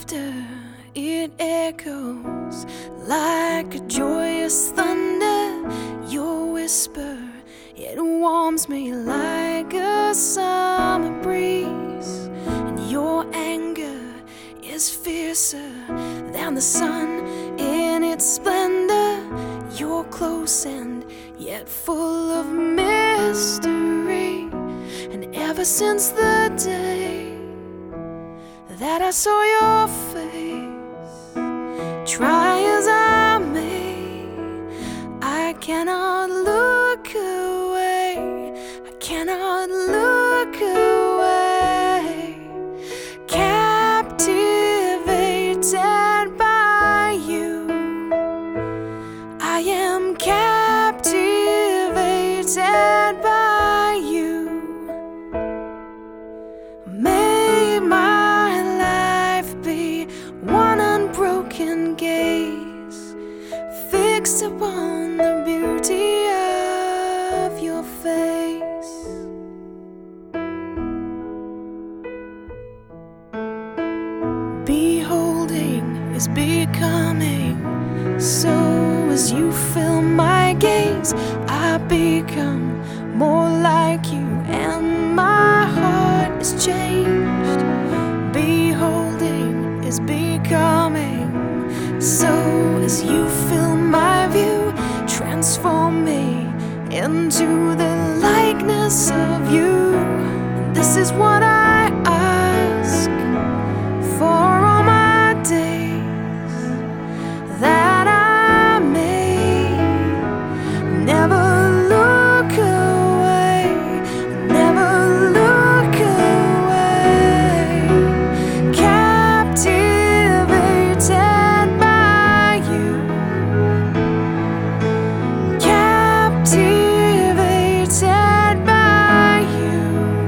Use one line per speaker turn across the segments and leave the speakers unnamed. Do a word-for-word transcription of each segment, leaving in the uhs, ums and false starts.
laughter, it echoes like a joyous thunder. Your whisper, it warms me like a summer breeze. And your anger is fiercer than the sun in its splendor. You're close and yet full of mystery. And ever since the day that I saw your face, try as I may, I cannot look away. I cannot look away. Captivated by you, I am captivated by you. May my life be one unbroken gaze, fixed upon the beauty of your face. Beholding is becoming, so as you fill my gaze, I become more like you, and my heart is changed. Beholding is becoming, so as you fill my view, transform me into the likeness of you. And this is what I ask for all my days, that I may never look away, never look away. Captivated by you, captivated by you.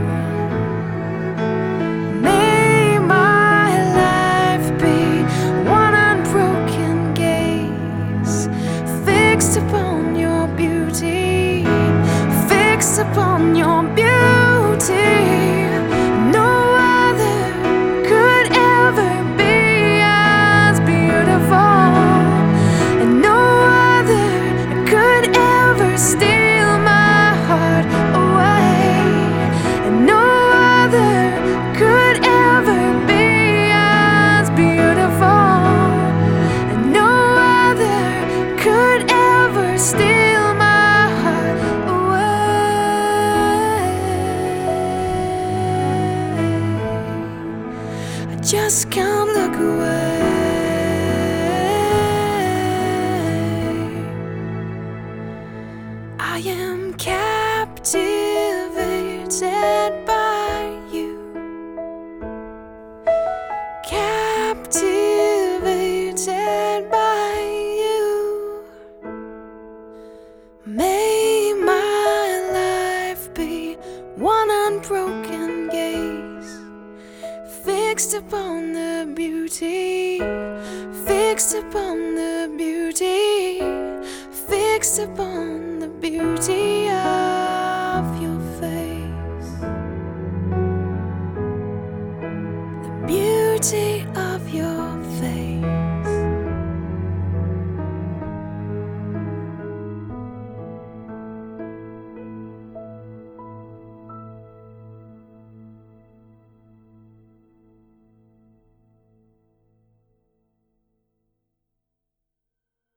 May my life be one unbroken gaze, fixed upon your beauty, fixed upon your beauty. No other could ever be as beautiful, and no other could ever steal my heart away, and no other could ever be as beautiful, and no other could ever steal my heart away. I just can't look away. I am captivated by you, captivated by you. May my life be one unbroken gaze, fixed upon the beauty, fixed upon the beauty, fixed upon the beauty